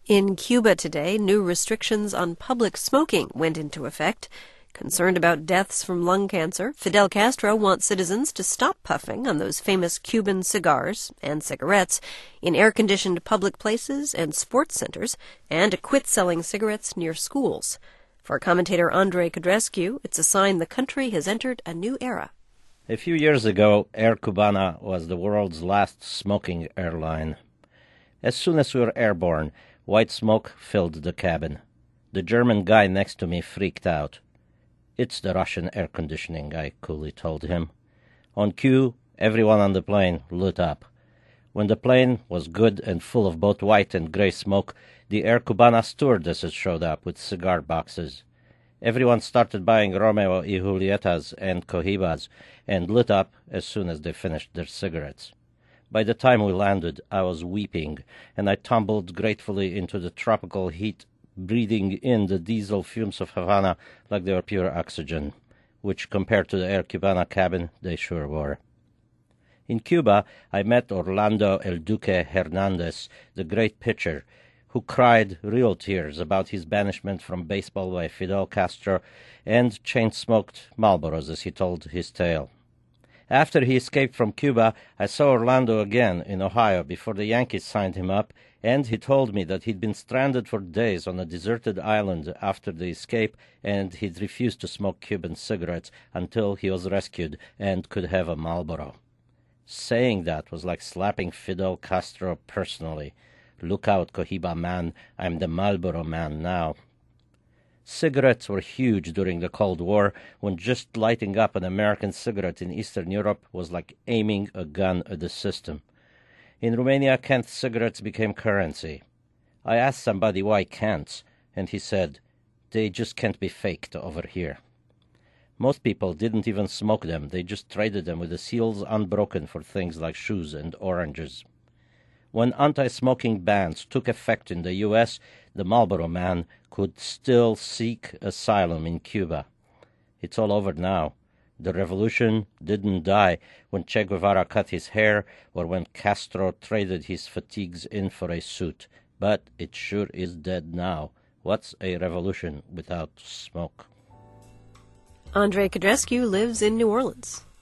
In Cuba today, new restrictions on public smoking went into effect. Concerned about deaths from lung cancer, Fidel Castro wants citizens to stop puffing on those famous Cuban cigars and cigarettes in air-conditioned public places and sports centers, and to quit selling cigarettes near schools. For commentator Andrei Codrescu, it's a sign the country has entered a new era. A few years ago, Air Cubana was the world's last smoking airline. As soon as we were airborne, white smoke filled the cabin. The German guy next to me freaked out. "It's the Russian air conditioning," I coolly told him. On cue, everyone on the plane lit up. When the plane was good and full of both white and gray smoke, the Air Cubana stewardesses showed up with cigar boxes. Everyone started buying Romeo y Julietas and Cohibas and lit up as soon as they finished their cigarettes. By the time we landed, I was weeping, and I tumbled gratefully into the tropical heat, breathing in the diesel fumes of Havana like they were pure oxygen, which, compared to the Air Cubana cabin, they sure were. In Cuba, I met Orlando El Duque Hernandez, the great pitcher, who cried real tears about his banishment from baseball by Fidel Castro and chain-smoked Marlboros as he told his tale. After he escaped from Cuba, I saw Orlando again in Ohio before the Yankees signed him up, and he told me that he'd been stranded for days on a deserted island after the escape, and he'd refused to smoke Cuban cigarettes until he was rescued and could have a Marlboro. Saying that was like slapping Fidel Castro personally. "Look out, Cohiba man, I'm the Marlboro man now." Cigarettes were huge during the Cold War, when just lighting up an American cigarette in Eastern Europe was like aiming a gun at the system. In Romania, canned cigarettes became currency. I asked somebody why cans, and he said, "They just can't be faked over here." Most people didn't even smoke them, they just traded them with the seals unbroken for things like shoes and oranges. When anti-smoking bans took effect in the U.S., the Marlboro man could still seek asylum in Cuba. It's all over now. The revolution didn't die when Che Guevara cut his hair or when Castro traded his fatigues in for a suit, but it sure is dead now. What's a revolution without smoke? Andrei Codrescu lives in New Orleans.